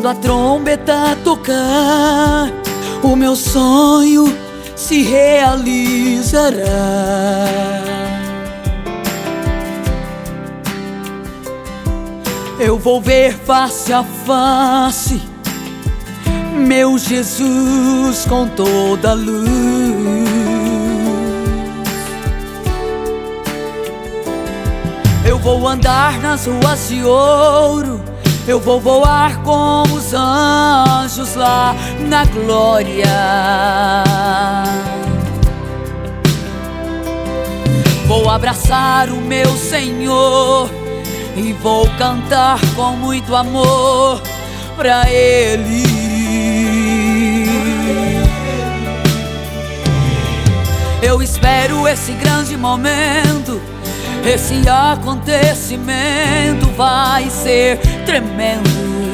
Quando a trombeta tocar, o meu sonho se realizará. Eu vou ver face a face meu Jesus com toda a luz. Eu vou andar nas ruas de ouro, eu vou voar com os anjos lá na glória. Vou abraçar o meu Senhor e vou cantar com muito amor pra Ele. Eu espero esse grande momento, esse acontecimento vai ser tremendo.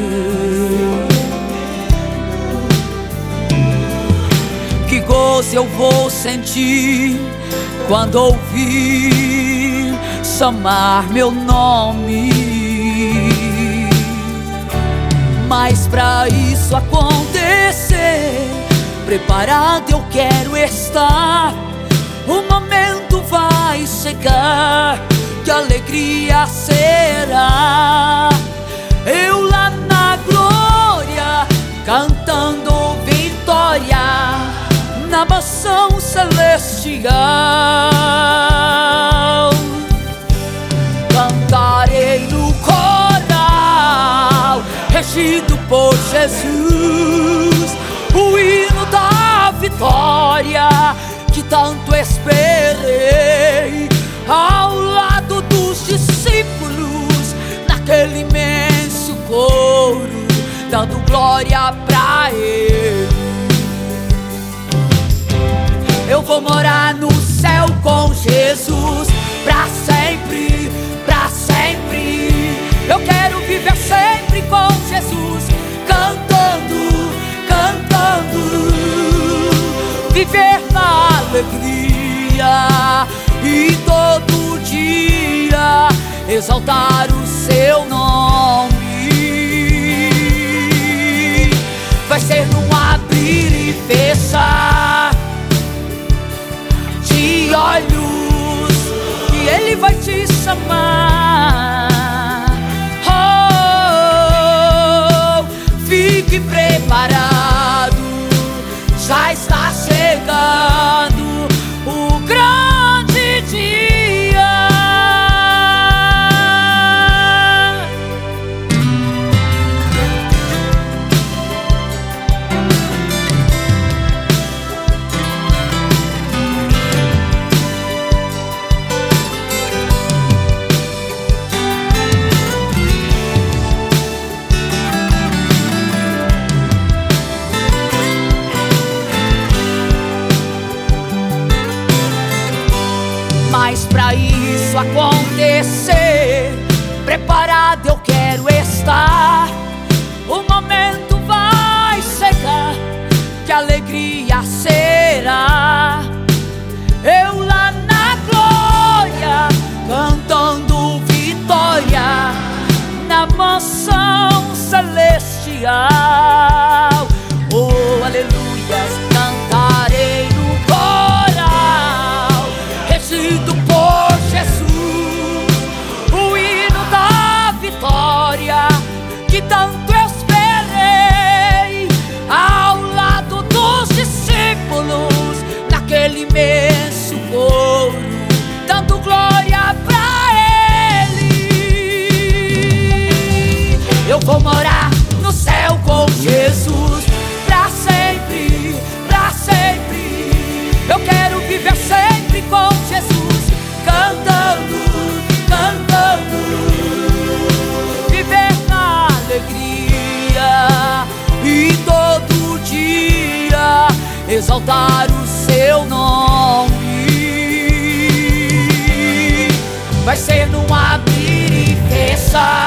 Que gozo eu vou sentir quando ouvir chamar meu nome. Mas pra isso acontecer, preparado eu quero estar. O momento vai chegar, que alegria será. Eu lá na glória, cantando vitória, na mansão celestial. Cantarei no coral, regido por Jesus, o hino da vitória que tanto esperei, ao lado dos discípulos, naquele imenso coro, dando glória pra Ele. Eu vou morar no céu com Jesus, pra sempre, pra sempre. Eu quero viver sempre com Jesus, cantando, cantando, viver na alegria e todo dia exaltar o seu nome. Vai ser num abrir e fechar de olhos que Ele vai te chamar. Oh, fique preparado, já está chegando o grande dia. Mas pra isso acontecer, preparado eu quero estar. O momento vai chegar, que alegria será. Eu lá na glória, cantando vitória, na mansão celestial. Oh, aleluias, cantarei no coral, regido por Jesus, o hino da vitória que tanto esperei, ao lado dos discípulos, naquele imenso coro, dando glória pra Ele. Eu vou morar no céu com Jesus, pra sempre, pra sempre. Eu quero viver sempre com Jesus, cantando, cantando, viver na alegria e todo dia exaltar o seu nome. Vai ser num abrir e fechar